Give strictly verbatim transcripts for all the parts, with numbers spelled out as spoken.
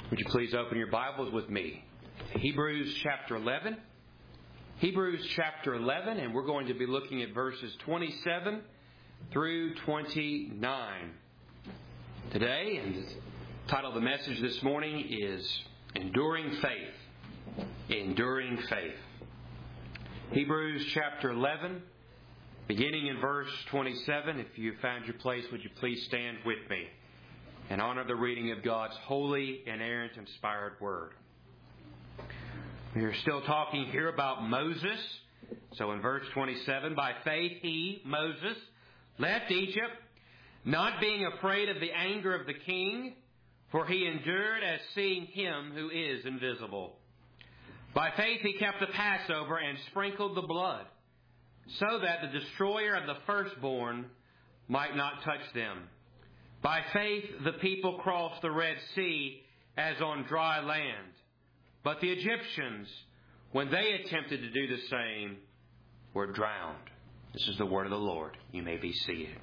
Would you please open your Bibles with me to Hebrews chapter eleven? Hebrews chapter eleven, and we're going to be looking at verses twenty-seven through twenty-nine today. And the title of the message this morning is Enduring Faith. Enduring Faith. Hebrews chapter eleven, beginning in verse twenty-seven. If you found your place, would you please stand with me and honor the reading of God's holy, inerrant, inspired Word. We are still talking here about Moses. So in verse twenty-seven, by faith he, Moses, left Egypt, not being afraid of the anger of the king, for he endured as seeing him who is invisible. By faith he kept the Passover and sprinkled the blood, so that the destroyer of the firstborn might not touch them. By faith the people crossed the Red Sea as on dry land. But the Egyptians, when they attempted to do the same, were drowned. This is the word of the Lord. You may be seated.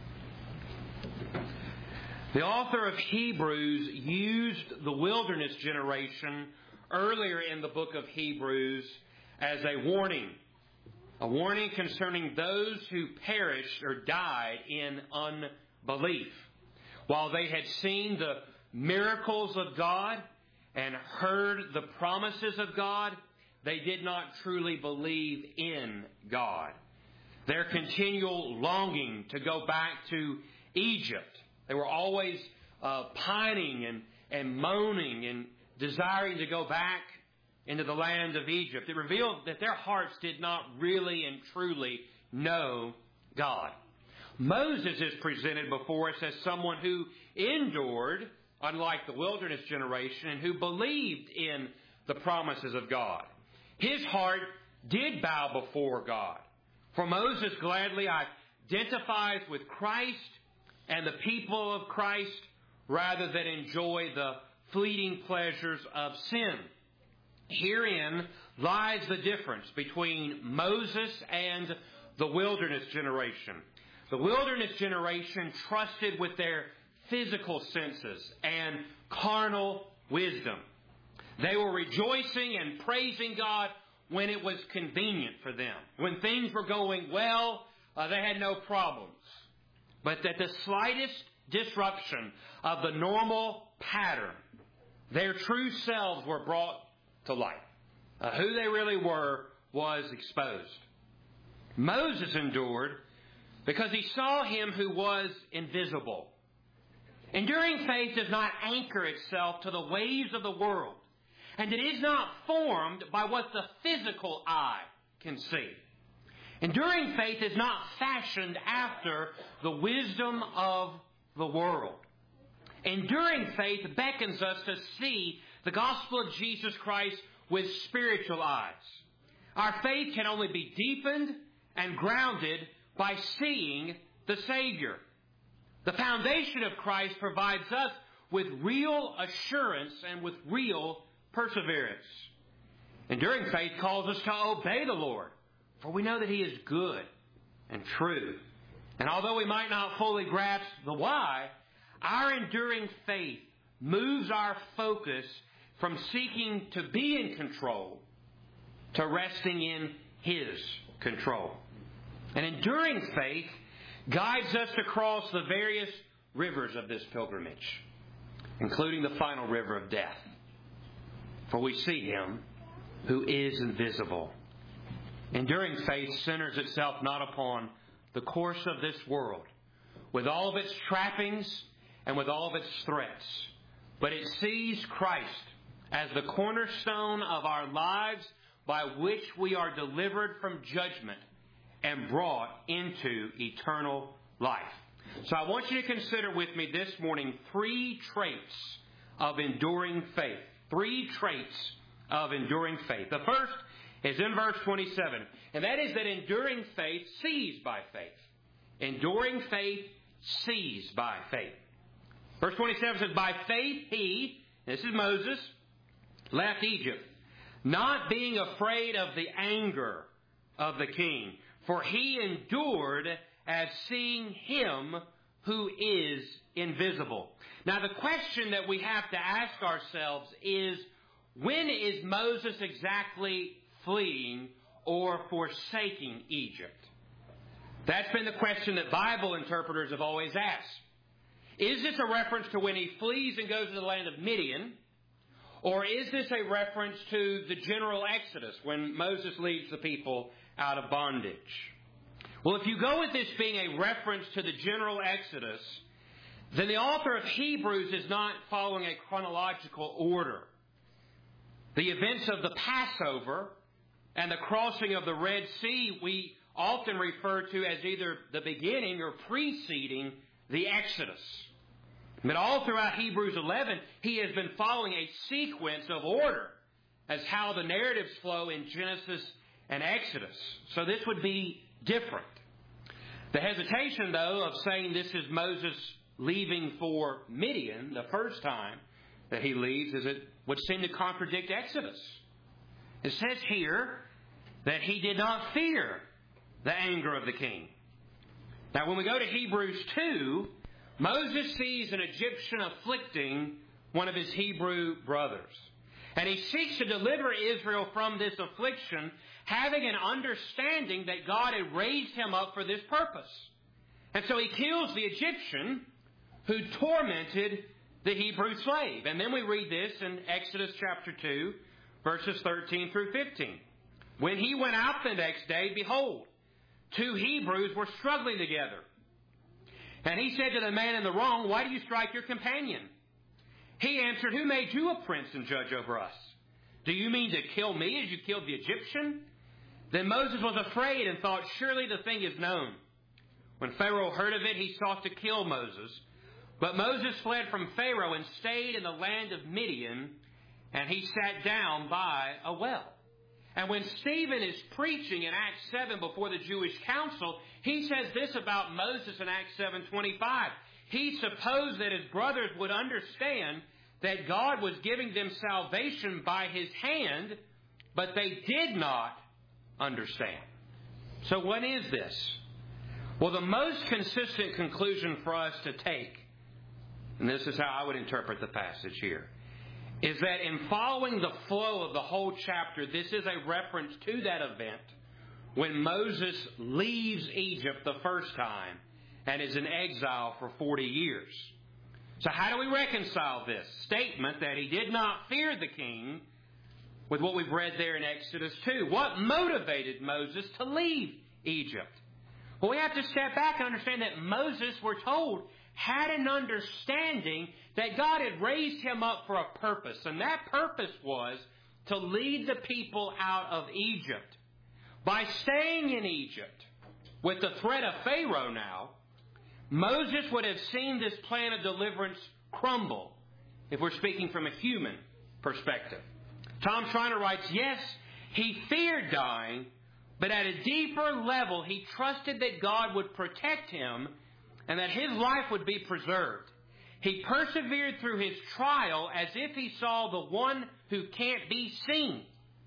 The author of Hebrews used the wilderness generation earlier in the book of Hebrews as a warning. A warning concerning those who perished or died in unbelief. While they had seen the miracles of God and heard the promises of God, they did not truly believe in God. Their continual longing to go back to Egypt. They were always uh, pining and, and moaning and desiring to go back into the land of Egypt. It revealed that their hearts did not really and truly know God. Moses is presented before us as someone who endured, unlike the wilderness generation, and who believed in the promises of God. His heart did bow before God. For Moses gladly identifies with Christ and the people of Christ rather than enjoy the fleeting pleasures of sin. Herein lies the difference between Moses and the wilderness generation. The wilderness generation trusted with their physical senses and carnal wisdom. They were rejoicing and praising God when it was convenient for them. When things were going well, uh, they had no problems. But at the slightest disruption of the normal pattern, their true selves were brought to light. Uh, who they really were was exposed. Moses endured because he saw him who was invisible. Enduring faith does not anchor itself to the ways of the world, and it is not formed by what the physical eye can see. Enduring faith is not fashioned after the wisdom of the world. Enduring faith beckons us to see the gospel of Jesus Christ with spiritual eyes. Our faith can only be deepened and grounded by seeing the Savior. The foundation of Christ provides us with real assurance and with real perseverance. Enduring faith calls us to obey the Lord, for we know that He is good and true. And although we might not fully grasp the why, our enduring faith moves our focus from seeking to be in control to resting in His control. And enduring faith guides us across the various rivers of this pilgrimage, including the final river of death. For we see Him who is invisible. Enduring faith centers itself not upon the course of this world, with all of its trappings and with all of its threats, but it sees Christ as the cornerstone of our lives by which we are delivered from judgment and brought into eternal life. So I want you to consider with me this morning three traits of enduring faith. Three traits of enduring faith. The first is in verse twenty-seven, and that is that enduring faith sees by faith. Enduring faith sees by faith. Verse twenty-seven says, by faith he, this is Moses, left Egypt, not being afraid of the anger of the king, for he endured as seeing him who is invisible. Now, the question that we have to ask ourselves is, when is Moses exactly fleeing or forsaking Egypt? That's been the question that Bible interpreters have always asked. Is this a reference to when he flees and goes to the land of Midian? Or is this a reference to the general Exodus, when Moses leads the people out of bondage? Well, if you go with this being a reference to the general Exodus, then the author of Hebrews is not following a chronological order. The events of the Passover and the crossing of the Red Sea we often refer to as either the beginning or preceding the Exodus. But all throughout Hebrews eleven, he has been following a sequence of order as how the narratives flow in Genesis and Exodus. So this would be different. The hesitation, though, of saying this is Moses leaving for Midian the first time that he leaves, is it would seem to contradict Exodus. It says here that he did not fear the anger of the king. Now, when we go to Hebrews two, Moses sees an Egyptian afflicting one of his Hebrew brothers. And he seeks to deliver Israel from this affliction, having an understanding that God had raised him up for this purpose. And so he kills the Egyptian who tormented the Hebrew slave. And then we read this in Exodus chapter two, verses thirteen through fifteen. When he went out the next day, behold, two Hebrews were struggling together. And he said to the man in the wrong, why do you strike your companion? He answered, who made you a prince and judge over us? Do you mean to kill me as you killed the Egyptian? Then Moses was afraid and thought, surely the thing is known. When Pharaoh heard of it, he sought to kill Moses. But Moses fled from Pharaoh and stayed in the land of Midian, and he sat down by a well. And when Stephen is preaching in Acts seven before the Jewish council, he says this about Moses in Acts seven twenty-five. He supposed that his brothers would understand that God was giving them salvation by his hand, but they did not understand. So what is this? Well, the most consistent conclusion for us to take, and this is how I would interpret the passage here, is that in following the flow of the whole chapter, this is a reference to that event when Moses leaves Egypt the first time and is in exile for forty years. So how do we reconcile this statement that he did not fear the king with what we've read there in Exodus two? What motivated Moses to leave Egypt? Well, we have to step back and understand that Moses, we're told, had an understanding that God had raised him up for a purpose. And that purpose was to lead the people out of Egypt. By staying in Egypt, with the threat of Pharaoh now, Moses would have seen this plan of deliverance crumble, if we're speaking from a human perspective. Tom Schreiner writes, yes, he feared dying, but at a deeper level, he trusted that God would protect him and that his life would be preserved. He persevered through his trial as if he saw the one who can't be seen.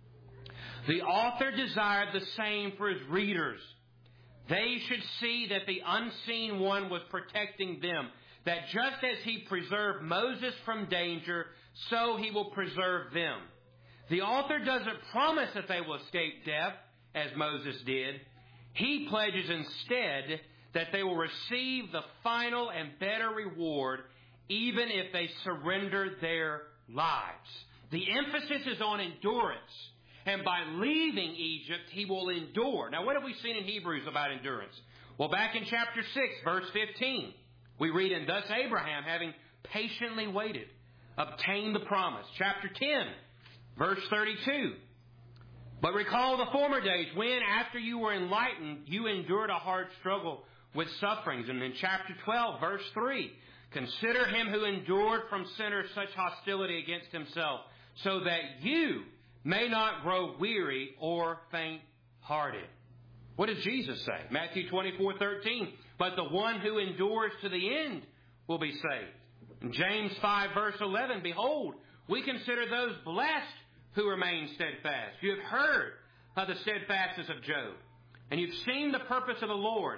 The author desired the same for his readers. They should see that the unseen one was protecting them, that just as he preserved Moses from danger, so he will preserve them. The author doesn't promise that they will escape death, as Moses did. He pledges instead that they will receive the final and better reward, even if they surrender their lives. The emphasis is on endurance. And by leaving Egypt, he will endure. Now, what have we seen in Hebrews about endurance? Well, back in chapter six, verse fifteen, we read, and thus Abraham, having patiently waited, obtained the promise. Chapter ten, verse thirty-two. But recall the former days when, after you were enlightened, you endured a hard struggle with sufferings. And in chapter twelve, verse three, consider him who endured from sinners such hostility against himself, so that you may not grow weary or faint-hearted. What does Jesus say? Matthew twenty-four thirteen, but the one who endures to the end will be saved. In James five, verse eleven, behold, we consider those blessed who remain steadfast. You have heard of the steadfastness of Job, and you've seen the purpose of the Lord,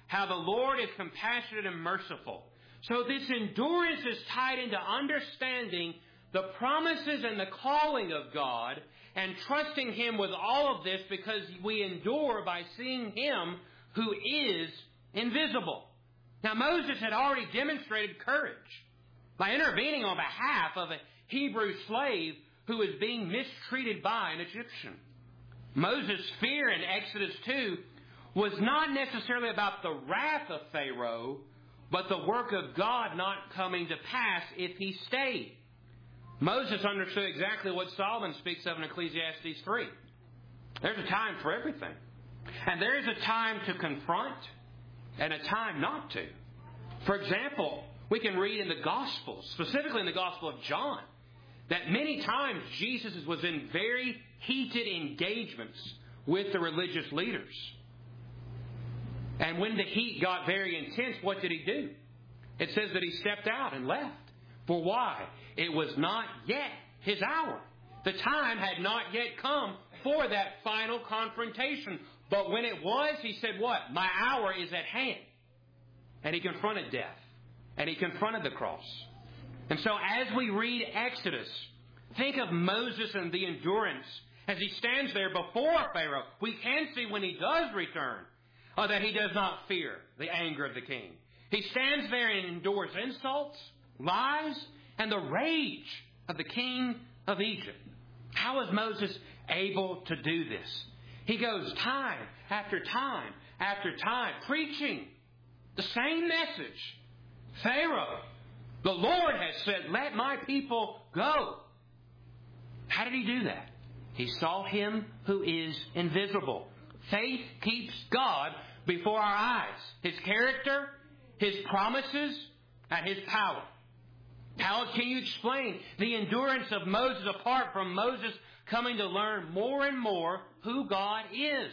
how the Lord is compassionate and merciful. So this endurance is tied into understanding the promises and the calling of God and trusting Him with all of this, because we endure by seeing Him who is invisible. Now, Moses had already demonstrated courage by intervening on behalf of a Hebrew slave who was being mistreated by an Egyptian. Moses' fear in Exodus two was not necessarily about the wrath of Pharaoh, but the work of God not coming to pass if he stayed. Moses understood exactly what Solomon speaks of in Ecclesiastes three. There's a time for everything. And there is a time to confront and a time not to. For example, we can read in the Gospels, specifically in the Gospel of John, that many times Jesus was in very heated engagements with the religious leaders. And when the heat got very intense, what did he do? It says that he stepped out and left. For why? It was not yet his hour. The time had not yet come for that final confrontation. But when it was, he said, what? My hour is at hand. And he confronted death. And he confronted the cross. And so as we read Exodus, think of Moses and the endurance as he stands there before Pharaoh. We can see when he does return uh, that he does not fear the anger of the king. He stands there and endures insults, lies, and the rage of the king of Egypt. How is Moses able to do this? He goes time after time after time preaching the same message. Pharaoh, the Lord has said, let my people go. How did he do that? He saw Him who is invisible. Faith keeps God before our eyes. His character, His promises, and His power. How can you explain the endurance of Moses apart from Moses coming to learn more and more who God is?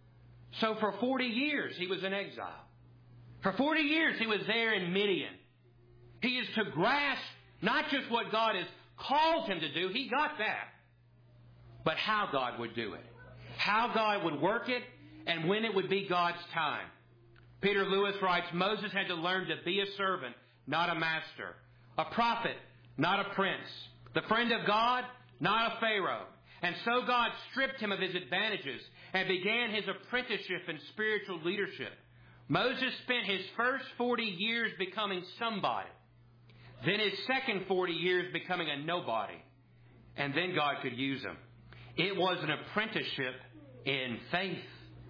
So for forty years he was in exile. For forty years he was there in Midian. He is to grasp not just what God has called him to do, he got that, but how God would do it. How God would work it, and when it would be God's time. Peter Lewis writes, Moses had to learn to be a servant, not a master. A prophet, not a prince. The friend of God, not a Pharaoh. And so God stripped him of his advantages and began his apprenticeship in spiritual leadership. Moses spent his first forty years becoming somebody. Then his second forty years becoming a nobody. And then God could use him. It was an apprenticeship in faith.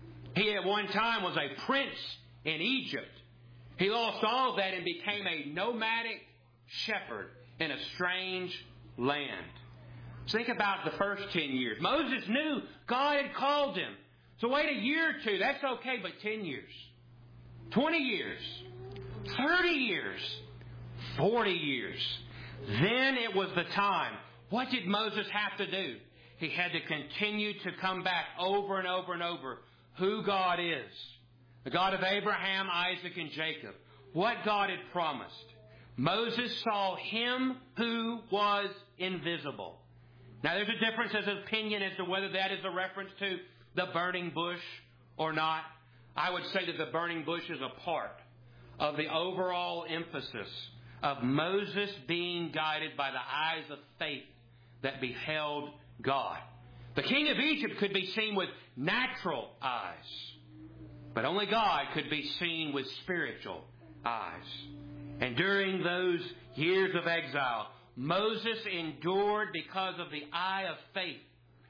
He at one time was a prince in Egypt. He lost all of that and became a nomadic shepherd in a strange land. Think about the first ten years. Moses knew God had called him. So wait a year or two, that's okay, but ten years. twenty years. thirty years. forty years. Then it was the time. What did Moses have to do? He had to continue to come back over and over and over who God is. The God of Abraham, Isaac, and Jacob. What God had promised. Moses saw Him who was invisible. Now there's a difference as an opinion as to whether that is a reference to the burning bush or not. I would say that the burning bush is a part of the overall emphasis of Moses being guided by the eyes of faith that beheld God. The king of Egypt could be seen with natural eyes, but only God could be seen with spiritual eyes. And during those years of exile, Moses endured because of the eye of faith.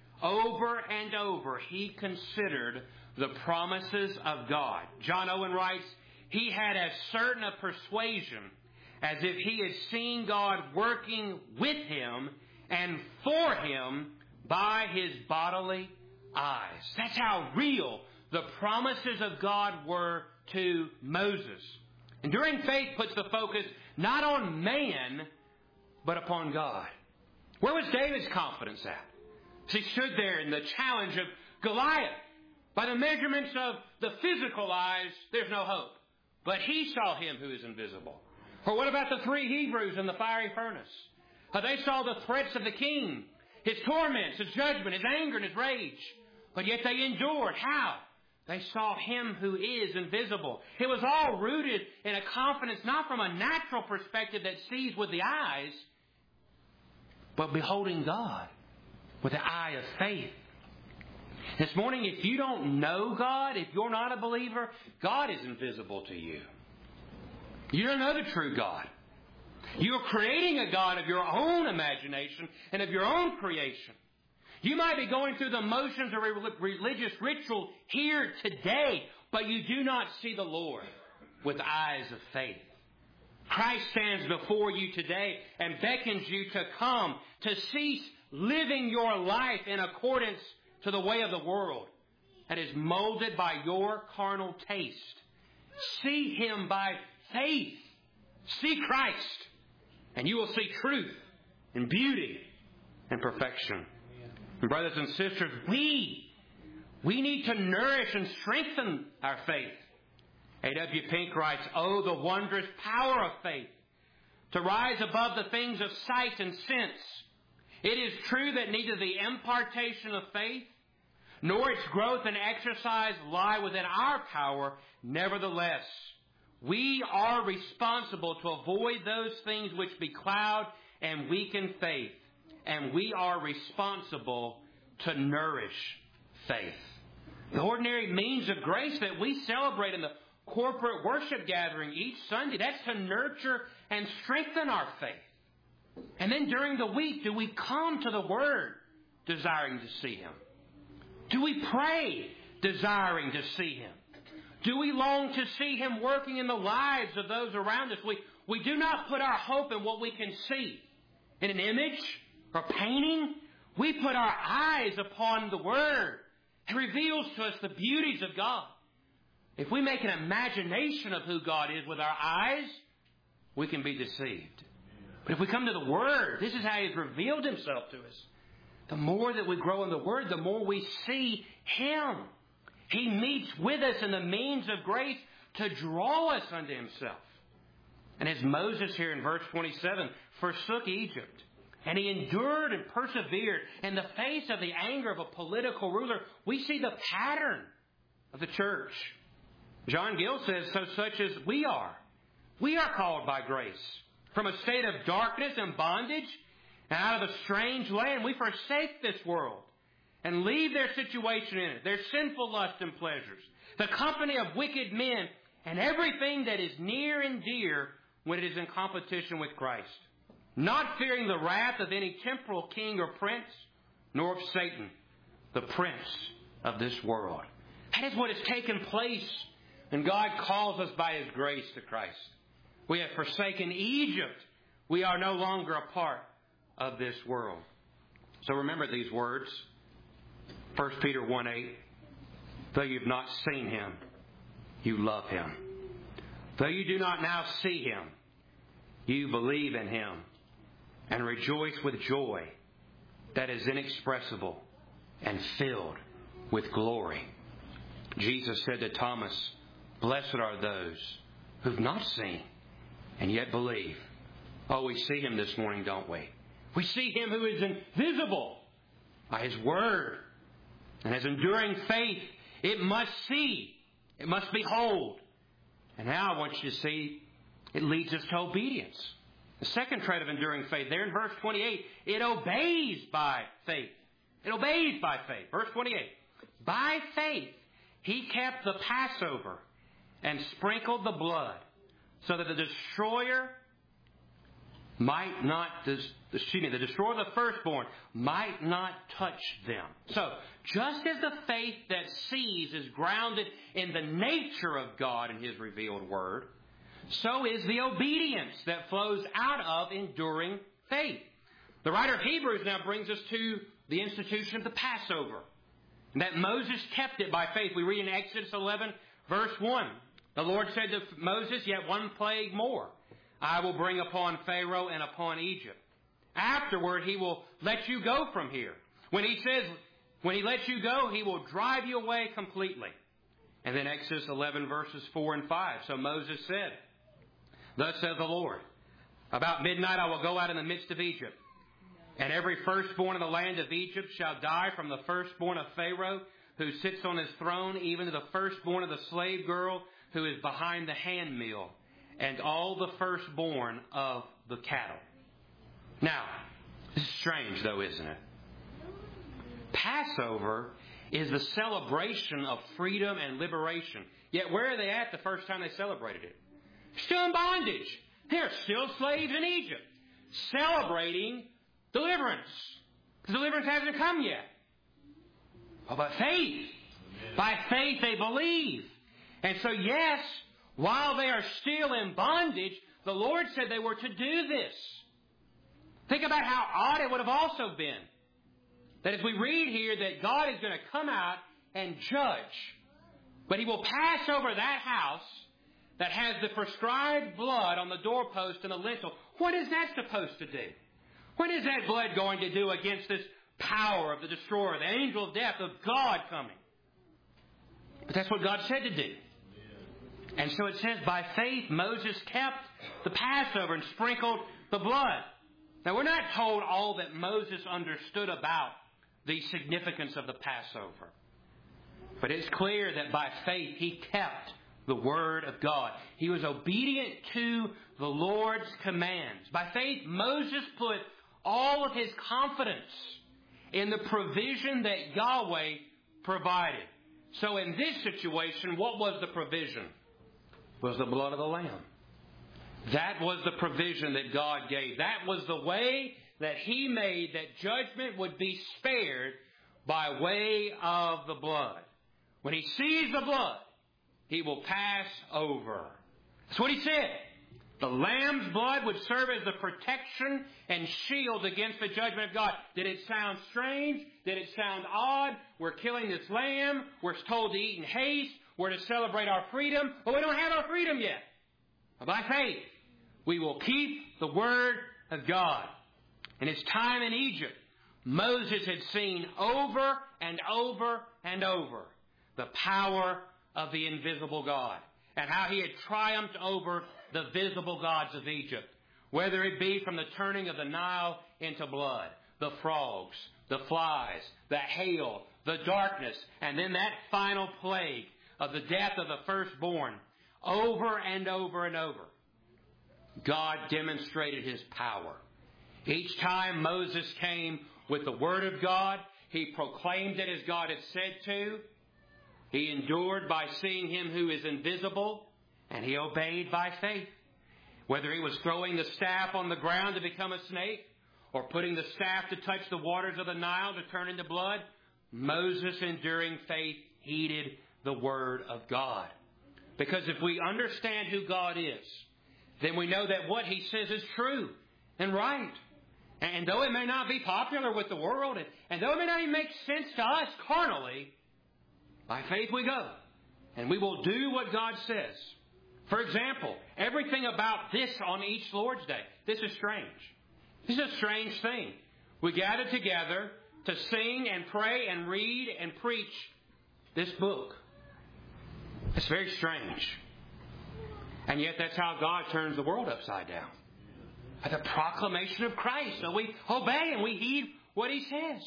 Over and over, he considered the promises of God. John Owen writes, he had as certain a persuasion as if he had seen God working with him and for him by his bodily eyes. That's how real the promises of God were to Moses. Enduring faith puts the focus not on man, but upon God. Where was David's confidence at? He stood there in the challenge of Goliath. By the measurements of the physical eyes, there's no hope. But he saw Him who is invisible. Or what about the three Hebrews in the fiery furnace? Uh, they saw the threats of the king, his torments, his judgment, his anger, and his rage. But yet they endured. How? They saw Him who is invisible. It was all rooted in a confidence not from a natural perspective that sees with the eyes, but beholding God with the eye of faith. This morning, if you don't know God, if you're not a believer, God is invisible to you. You don't know the true God. You're creating a God of your own imagination and of your own creation. You might be going through the motions of a religious ritual here today, but you do not see the Lord with eyes of faith. Christ stands before you today and beckons you to come, to cease living your life in accordance to the way of the world that is molded by your carnal taste. See Him by faith. See Christ, and you will see truth and beauty and perfection. And brothers and sisters, we, we need to nourish and strengthen our faith. A W Pink writes, "Oh, the wondrous power of faith, to rise above the things of sight and sense. It is true that neither the impartation of faith nor its growth and exercise lie within our power. Nevertheless, we are responsible to avoid those things which becloud and weaken faith. And we are responsible to nourish faith." The ordinary means of grace that we celebrate in the corporate worship gathering each Sunday, that's to nurture and strengthen our faith. And then during the week, do we come to the Word desiring to see Him? Do we pray desiring to see Him? Do we long to see Him working in the lives of those around us? We, we do not put our hope in what we can see, in an image or painting. We put our eyes upon the Word. It reveals to us the beauties of God. If we make an imagination of who God is with our eyes, we can be deceived. But if we come to the Word, this is how He has revealed Himself to us. The more that we grow in the Word, the more we see Him. He meets with us in the means of grace to draw us unto Himself. And as Moses here in verse twenty-seven forsook Egypt, and he endured and persevered in the face of the anger of a political ruler, we see the pattern of the church. John Gill says, so such as we are. We are called by grace from a state of darkness and bondage, and out of a strange land. We forsake this world and leave their situation in it, their sinful lust and pleasures, the company of wicked men, and everything that is near and dear when it is in competition with Christ. Not fearing the wrath of any temporal king or prince, nor of Satan, the prince of this world. That is what has taken place, and God calls us by His grace to Christ. We have forsaken Egypt. We are no longer a part of this world. So remember these words. First Peter one eight. Though you've not seen Him, you love Him. Though you do not now see Him, you believe in Him and rejoice with joy that is inexpressible and filled with glory. Jesus said to Thomas, blessed are those who've not seen and yet believe. Oh, we see Him this morning, don't we? We see Him who is invisible by His Word. And as enduring faith, it must see. It must behold. And now I want you to see, it leads us to obedience. The second trait of enduring faith, there in verse twenty-eight, it obeys by faith. It obeys by faith. Verse twenty-eight. By faith, He kept the Passover and sprinkled the blood so that the destroyer might not, excuse me, the destroyer of the firstborn might not touch them. So, just as the faith that sees is grounded in the nature of God and His revealed Word, so is the obedience that flows out of enduring faith. The writer of Hebrews now brings us to the institution of the Passover, and that Moses kept it by faith. We read in Exodus eleven, verse one. The Lord said to Moses, yet one plague more I will bring upon Pharaoh and upon Egypt. Afterward, he will let you go from here. When he says, when he lets you go, he will drive you away completely. And then Exodus eleven, verses four and five. So Moses said, thus says the Lord, about midnight I will go out in the midst of Egypt, and every firstborn in the land of Egypt shall die, from the firstborn of Pharaoh who sits on his throne, even to the firstborn of the slave girl who is behind the handmill, and all the firstborn of the cattle. Now, this is strange though, isn't it? Passover is the celebration of freedom and liberation. Yet where are they at the first time they celebrated it? Still in bondage. They're still slaves in Egypt. Celebrating deliverance. Because deliverance hasn't come yet. Well, by faith. By faith they believe. And so yes, while they are still in bondage, the Lord said they were to do this. Think about how odd it would have also been. That as we read here that God is going to come out and judge. But He will pass over that house that has the prescribed blood on the doorpost and the lintel. What is that supposed to do? What is that blood going to do against this power of the destroyer, the angel of death, of God coming? But that's what God said to do. And so it says, by faith Moses kept the Passover and sprinkled the blood. Now we're not told all that Moses understood about the significance of the Passover. But it's clear that by faith he kept the Word of God. He was obedient to the Lord's commands. By faith, Moses put all of his confidence in the provision that Yahweh provided. So in this situation, what was the provision? It was the blood of the Lamb. That was the provision that God gave. That was the way that He made that judgment would be spared by way of the blood. When He sees the blood, He will pass over. That's what He said. The Lamb's blood would serve as the protection and shield against the judgment of God. Did it sound strange? Did it sound odd? We're killing this lamb. We're told to eat in haste. We're to celebrate our freedom. But we don't have our freedom yet. But by faith, we will keep the Word of God. In his time in Egypt, Moses had seen over and over and over the power of the invisible God and how He had triumphed over the visible gods of Egypt, whether it be from the turning of the Nile into blood, the frogs, the flies, the hail, the darkness, and then that final plague of the death of the firstborn. Over and over and over, God demonstrated His power. Each time Moses came with the Word of God, he proclaimed it as God had said to. He endured by seeing Him who is invisible, and he obeyed by faith. Whether he was throwing the staff on the ground to become a snake, or putting the staff to touch the waters of the Nile to turn into blood, Moses, enduring faith, heeded the Word of God. Because if we understand who God is, then we know that what He says is true and right. And though it may not be popular with the world, and, and though it may not even make sense to us carnally, by faith we go. And we will do what God says. For example, everything about this on each Lord's Day, this is strange. This is a strange thing. We gather together to sing and pray and read and preach this book. It's very strange. And yet that's how God turns the world upside down. By the proclamation of Christ. So we obey and we heed what He says.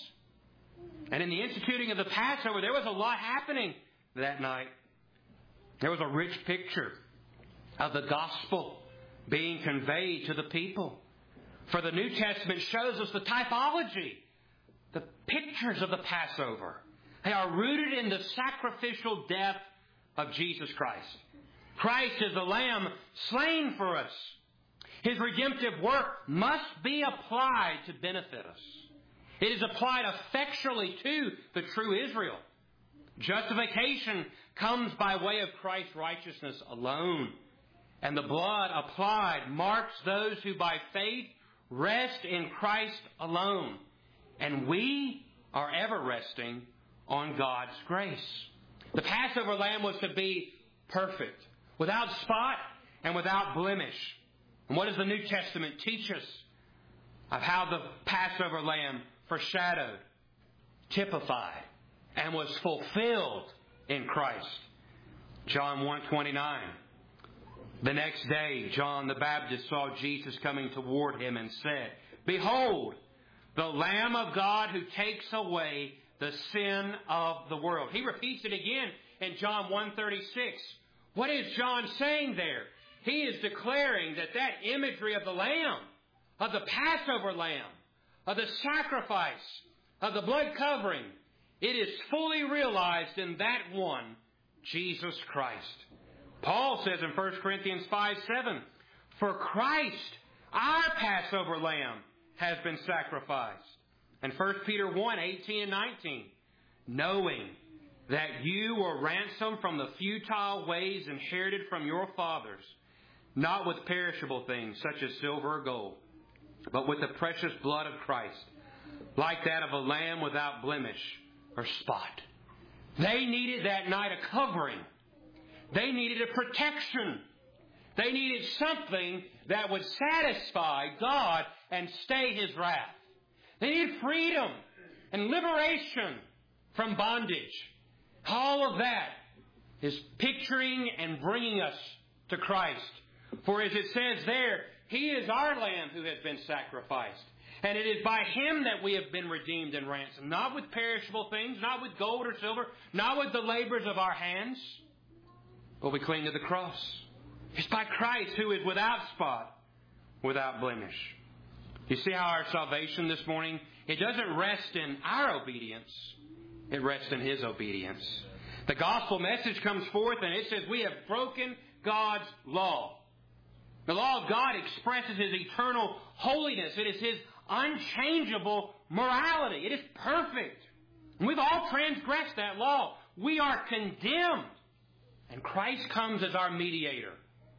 And in the instituting of the Passover, there was a lot happening that night. There was a rich picture of the gospel being conveyed to the people. For the New Testament shows us the typology, the pictures of the Passover. They are rooted in the sacrificial death of Jesus Christ. Christ is the Lamb slain for us. His redemptive work must be applied to benefit us. It is applied effectually to the true Israel. Justification comes by way of Christ's righteousness alone. And the blood applied marks those who by faith rest in Christ alone. And we are ever resting on God's grace. The Passover lamb was to be perfect, without spot and without blemish. And what does the New Testament teach us of how the Passover lamb foreshadowed, typified, and was fulfilled in Christ? John one twenty-nine. The next day, John the Baptist saw Jesus coming toward him and said, "Behold, the Lamb of God who takes away the sin of the world. He repeats it again in John one thirty-six. What is John saying there? He is declaring that that imagery of the Lamb, of the Passover Lamb, of the sacrifice, of the blood covering, it is fully realized in that one, Jesus Christ. Paul says in First Corinthians five seven, for Christ, our Passover Lamb, has been sacrificed. And First Peter one eighteen and nineteen, knowing that you were ransomed from the futile ways inherited from your fathers, not with perishable things such as silver or gold, but with the precious blood of Christ, like that of a lamb without blemish or spot. They needed that night a covering. They needed a protection. They needed something that would satisfy God and stay His wrath. They needed freedom and liberation from bondage. All of that is picturing and bringing us to Christ. For as it says there, He is our Lamb who has been sacrificed. And it is by Him that we have been redeemed and ransomed. Not with perishable things, not with gold or silver, not with the labors of our hands, but we cling to the cross. It's by Christ who is without spot, without blemish. You see how our salvation this morning, it doesn't rest in our obedience. It rests in His obedience. The gospel message comes forth and it says we have broken God's law. The law of God expresses His eternal holiness. It is His unchangeable morality. It is perfect. And we've all transgressed that law. We are condemned. And Christ comes as our mediator.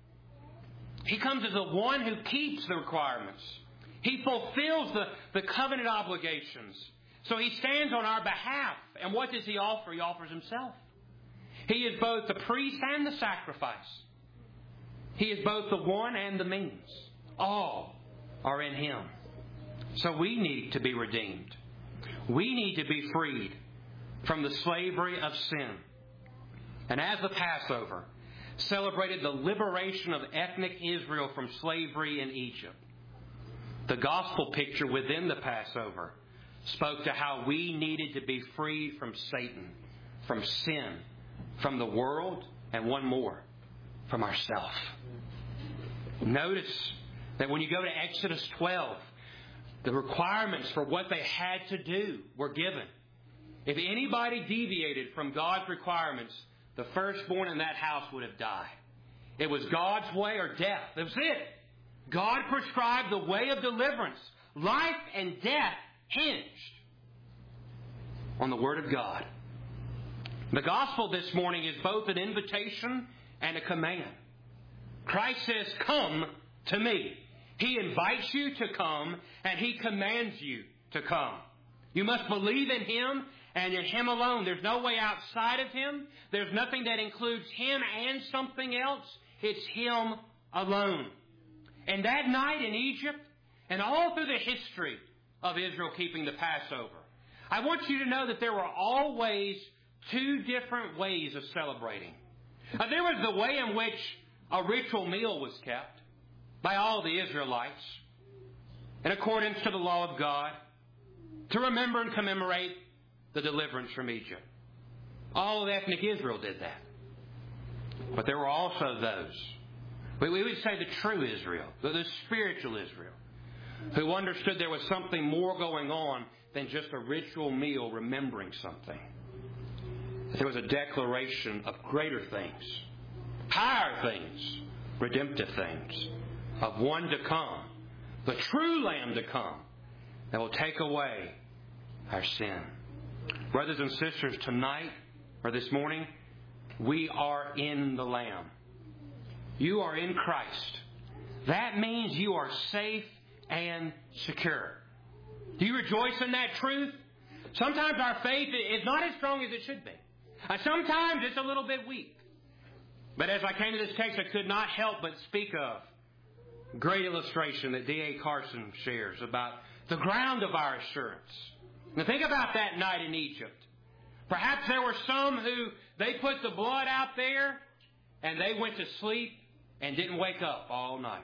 He comes as the one who keeps the requirements. He fulfills the, the covenant obligations. So He stands on our behalf. And what does He offer? He offers Himself. He is both the priest and the sacrifice. He is both the one and the means. All are in Him. So we need to be redeemed. We need to be freed from the slavery of sin. And as the Passover celebrated the liberation of ethnic Israel from slavery in Egypt, the gospel picture within the Passover spoke to how we needed to be freed from Satan, from sin, from the world, and one more, from ourselves. Notice that when you go to Exodus twelve, the requirements for what they had to do were given. If anybody deviated from God's requirements, the firstborn in that house would have died. It was God's way or death. That was it. God prescribed the way of deliverance. Life and death hinged on the Word of God. The gospel this morning is both an invitation and a command. Christ says, come to me. He invites you to come, and He commands you to come. You must believe in Him and in Him alone. There's no way outside of Him. There's nothing that includes Him and something else. It's Him alone. And that night in Egypt, and all through the history of Israel keeping the Passover, I want you to know that there were always two different ways of celebrating. Uh, there was the way in which a ritual meal was kept by all the Israelites in accordance to the law of God to remember and commemorate the deliverance from Egypt. All of ethnic Israel did that. But there were also those, we would say the true Israel, the spiritual Israel, who understood there was something more going on than just a ritual meal remembering something. There was a declaration of greater things, higher things, redemptive things, of one to come, the true Lamb to come, that will take away our sin. Brothers and sisters, tonight or this morning, we are in the Lamb. You are in Christ. That means you are safe and secure. Do you rejoice in that truth? Sometimes our faith is not as strong as it should be. Sometimes it's a little bit weak. But as I came to this text, I could not help but speak of great illustration that D A Carson shares about the ground of our assurance. Now think about that night in Egypt. Perhaps there were some who they put the blood out there and they went to sleep and didn't wake up all night.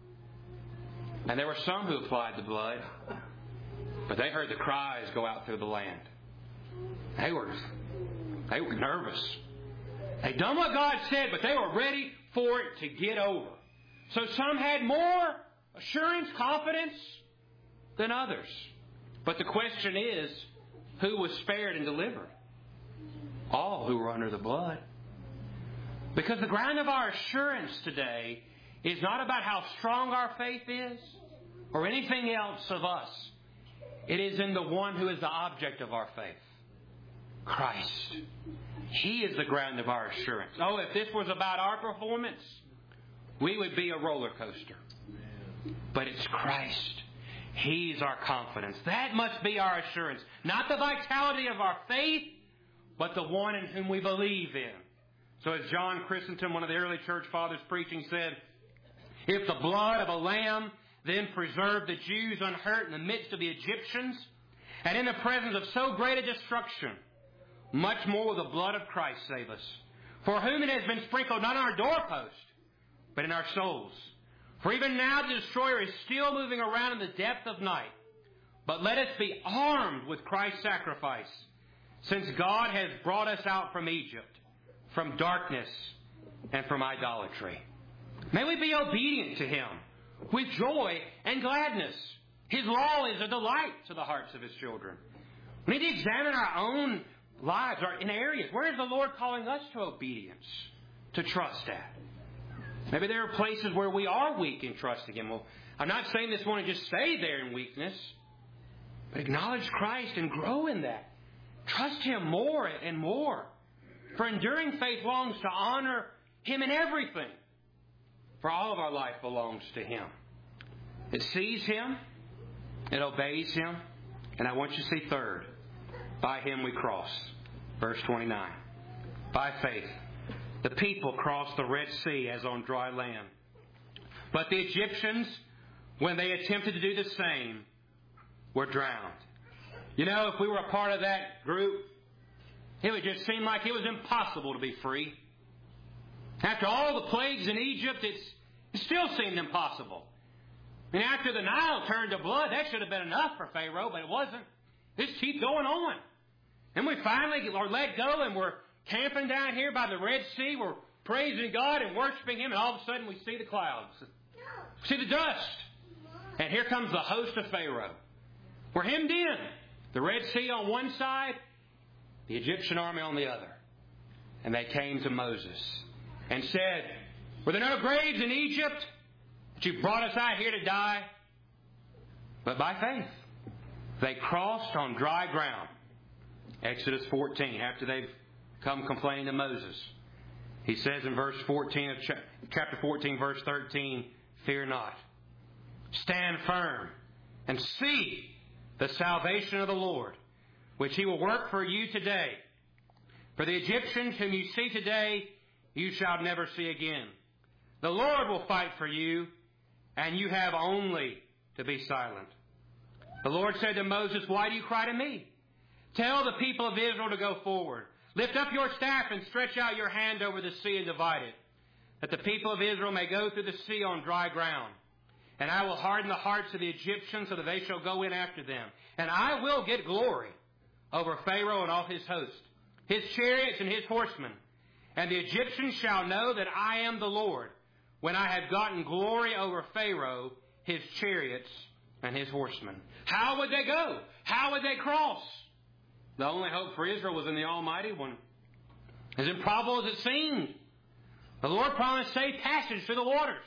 And there were some who applied the blood, but they heard the cries go out through the land. They were, they were nervous. They'd done what God said, but they were ready for it to get over. So some had more assurance, confidence than others. But the question is, who was spared and delivered? All who were under the blood. Because the ground of our assurance today is not about how strong our faith is or anything else of us. It is in the one who is the object of our faith, Christ. He is the ground of our assurance. Oh, if this was about our performance, we would be a roller coaster. But it's Christ. He's our confidence. That must be our assurance. Not the vitality of our faith, but the one in whom we believe in. So as John Chrysostom, one of the early church fathers preaching, said, if the blood of a lamb then preserved the Jews unhurt in the midst of the Egyptians, and in the presence of so great a destruction, much more will the blood of Christ save us, for whom it has been sprinkled not on our doorpost, but in our souls. For even now the destroyer is still moving around in the depth of night. But let us be armed with Christ's sacrifice, since God has brought us out from Egypt, from darkness and from idolatry. May we be obedient to Him with joy and gladness. His law is a delight to the hearts of His children. We need to examine our own lives in areas. Where is the Lord calling us to obedience, to trust at? Maybe there are places where we are weak in trusting Him. Well, I'm not saying this one to just stay there in weakness, but acknowledge Christ and grow in that. Trust Him more and more. For enduring faith longs to honor Him in everything. For all of our life belongs to Him. It sees Him, it obeys Him, and I want you to see third, by Him we cross. Verse twenty-nine. By faith, the people crossed the Red Sea as on dry land. But the Egyptians, when they attempted to do the same, were drowned. You know, if we were a part of that group, it would just seem like it was impossible to be free. After all the plagues in Egypt, it's, it still seemed impossible. And after the Nile turned to blood, that should have been enough for Pharaoh, but it wasn't. Just keep going on. And we finally are let go, and we're camping down here by the Red Sea. We're praising God and worshiping Him, and all of a sudden we see the clouds. We see the dust. And here comes the host of Pharaoh. We're hemmed in. The Red Sea on one side, the Egyptian army on the other. And they came to Moses and said, were there no graves in Egypt that you brought us out here to die? But by faith, they crossed on dry ground. Exodus fourteen, after they've come complaining to Moses. He says in verse fourteen of chapter fourteen, verse thirteen, fear not. Stand firm and see the salvation of the Lord, which He will work for you today. For the Egyptians whom you see today, you shall never see again. The Lord will fight for you, and you have only to be silent. The Lord said to Moses, why do you cry to me? Tell the people of Israel to go forward. Lift up your staff and stretch out your hand over the sea and divide it, that the people of Israel may go through the sea on dry ground. And I will harden the hearts of the Egyptians so that they shall go in after them. And I will get glory over Pharaoh and all his host, his chariots and his horsemen. And the Egyptians shall know that I am the Lord, when I have gotten glory over Pharaoh, his chariots, and his horsemen. How would they go? How would they cross? The only hope for Israel was in the Almighty One. As improbable as it seemed, the Lord promised safe passage through the waters.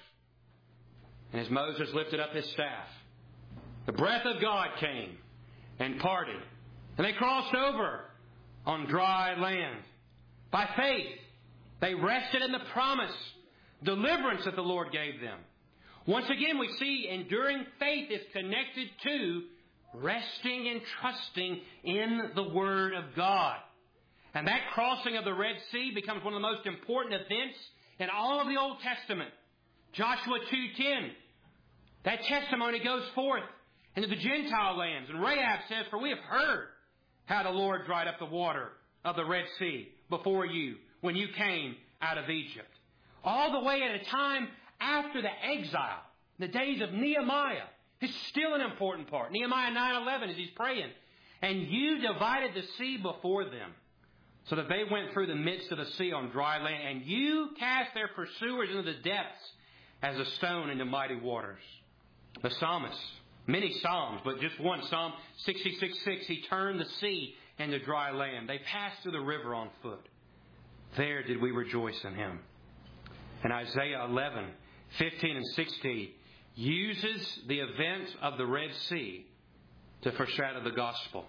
And as Moses lifted up his staff, the breath of God came and parted. And they crossed over on dry land. By faith, they rested in the promise, deliverance that the Lord gave them. Once again, we see enduring faith is connected to resting and trusting in the Word of God. And that crossing of the Red Sea becomes one of the most important events in all of the Old Testament. Joshua two ten. That testimony goes forth into the Gentile lands. And Rahab says, for we have heard how the Lord dried up the water of the Red Sea before you when you came out of Egypt. All the way at a time after the exile, the days of Nehemiah. This is still an important part. Nehemiah nine eleven, as he's praying. And you divided the sea before them, so that they went through the midst of the sea on dry land. And you cast their pursuers into the depths as a stone into mighty waters. The psalmist, many psalms, but just one, Psalm sixty-six six, he turned the sea into dry land. They passed through the river on foot. There did we rejoice in him. And Isaiah eleven fifteen and sixteen uses the events of the Red Sea to foreshadow the gospel.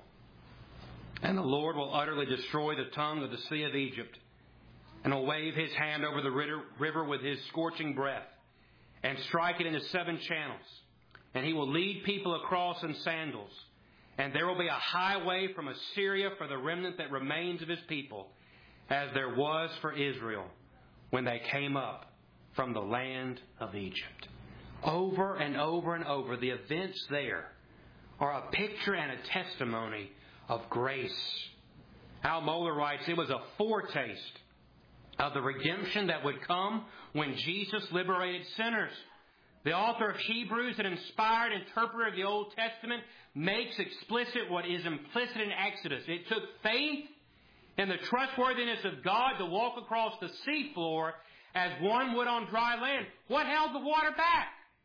And the Lord will utterly destroy the tongue of the sea of Egypt, and will wave his hand over the river with his scorching breath, and strike it into seven channels. And he will lead people across in sandals. And there will be a highway from Assyria for the remnant that remains of his people, as there was for Israel when they came up from the land of Egypt. Over and over and over, the events there are a picture and a testimony of grace. Al Mohler writes, it was a foretaste of the redemption that would come when Jesus liberated sinners. The author of Hebrews, an inspired interpreter of the Old Testament, makes explicit what is implicit in Exodus. It took faith in the trustworthiness of God to walk across the seafloor as one would on dry land. What held the water back?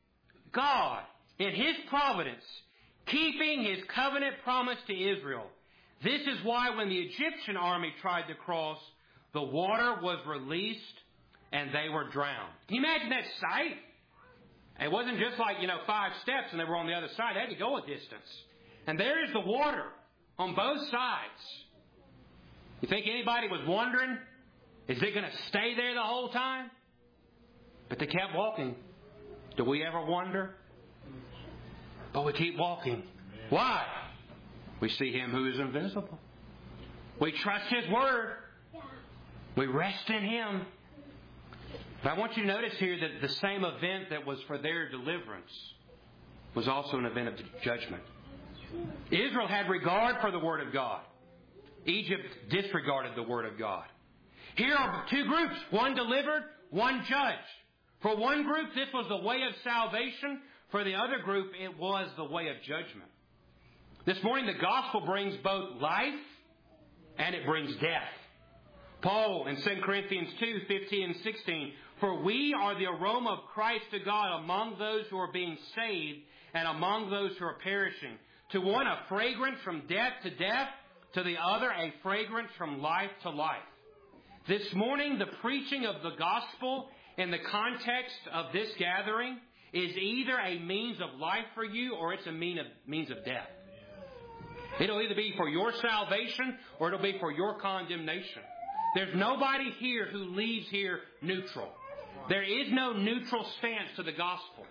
God, in His providence, keeping His covenant promise to Israel. This is why when the Egyptian army tried to cross, the water was released and they were drowned. Can you imagine that sight? It wasn't just like, you know, five steps and they were on the other side. They had to go a distance. And there is the water on both sides. You think anybody was wondering, is it going to stay there the whole time? But they kept walking. Do we ever wonder? But we keep walking. Why? We see Him who is invisible. We trust His Word. We rest in Him. But I want you to notice here that the same event that was for their deliverance was also an event of judgment. Israel had regard for the Word of God. Egypt disregarded the Word of God. Here are two groups, one delivered, one judged. For one group, this was the way of salvation. For the other group, it was the way of judgment. This morning, the gospel brings both life and it brings death. Paul in Second Corinthians two, fifteen and sixteen, for we are the aroma of Christ to God among those who are being saved and among those who are perishing. To one, a fragrance from death to death. To the other, a fragrance from life to life. This morning, the preaching of the gospel in the context of this gathering is either a means of life for you or it's a mean of, means of death. It'll either be for your salvation or it'll be for your condemnation. There's nobody here who leaves here neutral. There is no neutral stance to the gospel.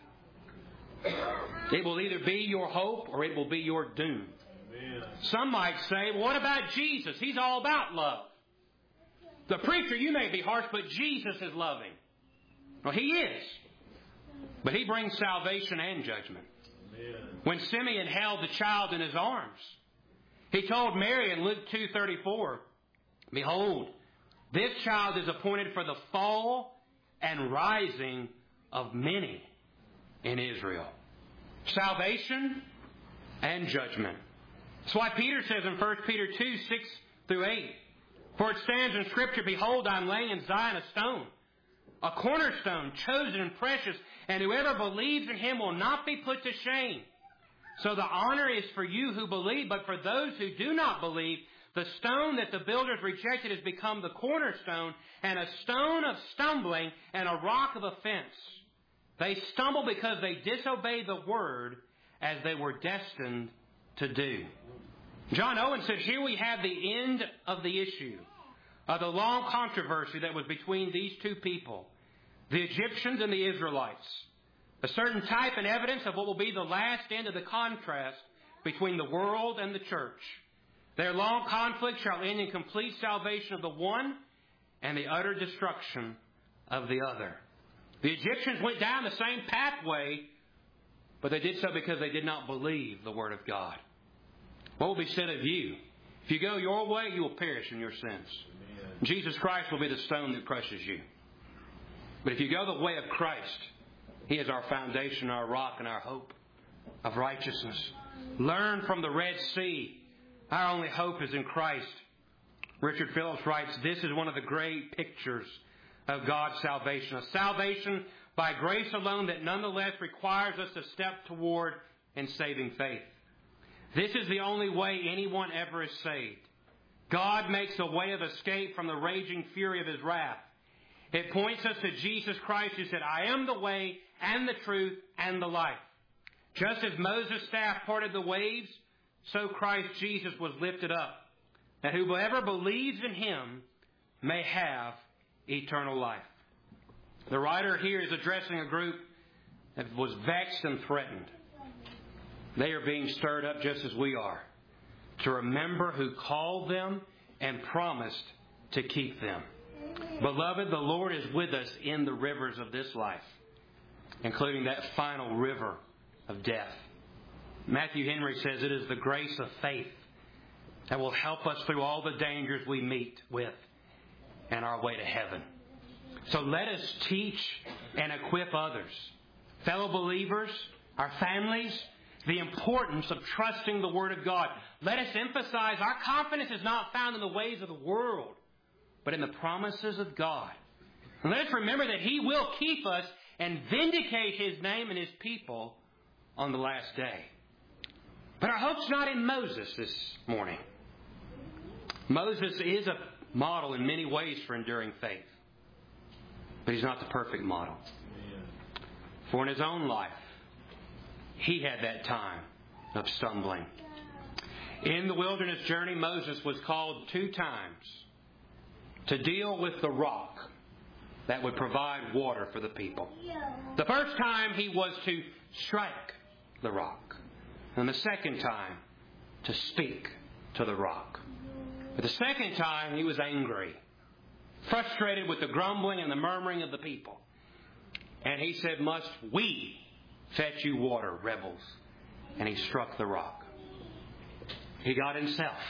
It will either be your hope or it will be your doom. Amen. Some might say, well, what about Jesus? He's all about love. The preacher, you may be harsh, but Jesus is loving. Well, He is. But He brings salvation and judgment. Amen. When Simeon held the child in his arms, he told Mary in Luke two thirty-four, behold, this child is appointed for the fall and rising of many in Israel. Salvation and judgment. That's why Peter says in First Peter two, six through eight, for it stands in Scripture, behold, I am laying in Zion a stone, a cornerstone, chosen and precious, and whoever believes in Him will not be put to shame. So the honor is for you who believe, but for those who do not believe, the stone that the builders rejected has become the cornerstone, and a stone of stumbling and a rock of offense. They stumble because they disobey the word as they were destined to do. John Owen said, here we have the end of the issue, of the long controversy that was between these two people, the Egyptians and the Israelites. A certain type and evidence of what will be the last end of the contrast between the world and the church. Their long conflict shall end in complete salvation of the one and the utter destruction of the other. The Egyptians went down the same pathway, but they did so because they did not believe the Word of God. What will be said of you? If you go your way, you will perish in your sins. Amen. Jesus Christ will be the stone that crushes you. But if you go the way of Christ, He is our foundation, our rock, and our hope of righteousness. learn from the Red Sea. Our only hope is in Christ. Richard Phillips writes, this is one of the great pictures of God's salvation. A salvation by grace alone that nonetheless requires us to step toward in saving faith. This is the only way anyone ever is saved. God makes a way of escape from the raging fury of His wrath. It points us to Jesus Christ, who said, I am the way and the truth and the life. Just as Moses' staff parted the waves, so Christ Jesus was lifted up, that whoever believes in Him may have eternal life. The writer here is addressing a group that was vexed and threatened. They are being stirred up just as we are, to remember who called them and promised to keep them. Beloved, the Lord is with us in the rivers of this life, including that final river of death. Matthew Henry says it is the grace of faith that will help us through all the dangers we meet with and our way to heaven. So let us teach and equip others, fellow believers, our families, the importance of trusting the Word of God. Let us emphasize our confidence is not found in the ways of the world, but in the promises of God. And let us remember that He will keep us and vindicate His name and His people on the last day. But our hope's not in Moses this morning. Moses is a model in many ways for enduring faith, but he's not the perfect model. For in his own life, he had that time of stumbling. In the wilderness journey, Moses was called two times to deal with the rock that would provide water for the people. The first time he was to strike the rock, and the second time to speak to the rock. But the second time he was angry, frustrated with the grumbling and the murmuring of the people. And he said, must we fetch you water, rebels? And he struck the rock. He got himself.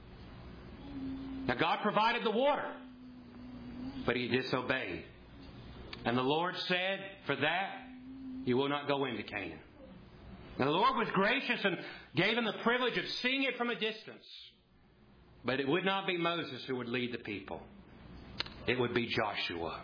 Now God provided the water, but he disobeyed. And the Lord said, for that, you will not go into Canaan. Now the Lord was gracious and gave him the privilege of seeing it from a distance. But it would not be Moses who would lead the people. It would be Joshua.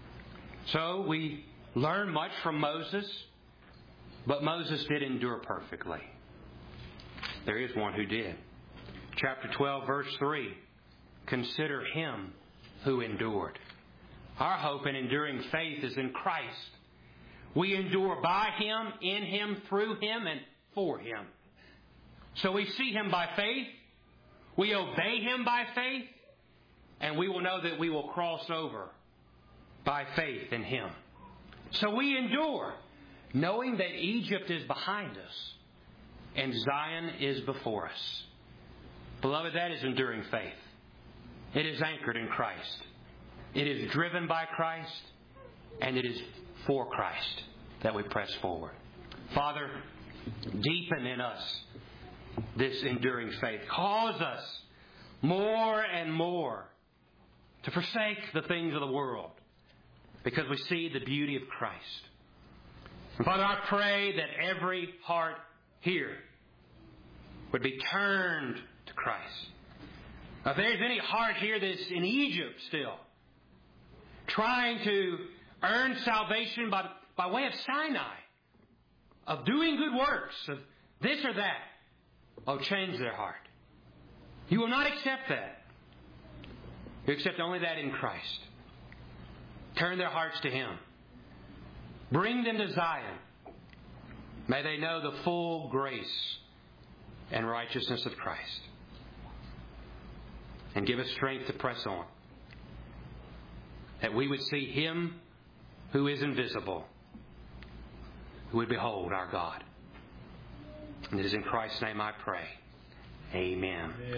So we learn much from Moses, but Moses did endure perfectly. There is one who did. Chapter twelve, verse three. Consider him who endured. Our hope in enduring faith is in Christ. We endure by Him, in Him, through Him, and for Him. So we see Him by faith. We obey Him by faith. And we will know that we will cross over by faith in Him. So we endure, knowing that Egypt is behind us and Zion is before us. Beloved, that is enduring faith. It is anchored in Christ. It is driven by Christ, and it is for Christ that we press forward. Father, deepen in us this enduring faith. Cause us more and more to forsake the things of the world because we see the beauty of Christ. And Father, I pray that every heart here would be turned to Christ. If there's any heart here that's in Egypt still, trying to earn salvation by, by way of Sinai, of doing good works, of this or that, oh, change their heart. You will not accept that. You accept only that in Christ. Turn their hearts to Him. Bring them to Zion. May they know the full grace and righteousness of Christ. And give us strength to press on. That we would see Him who is invisible, who would behold our God. And it is in Christ's name I pray. Amen. Amen.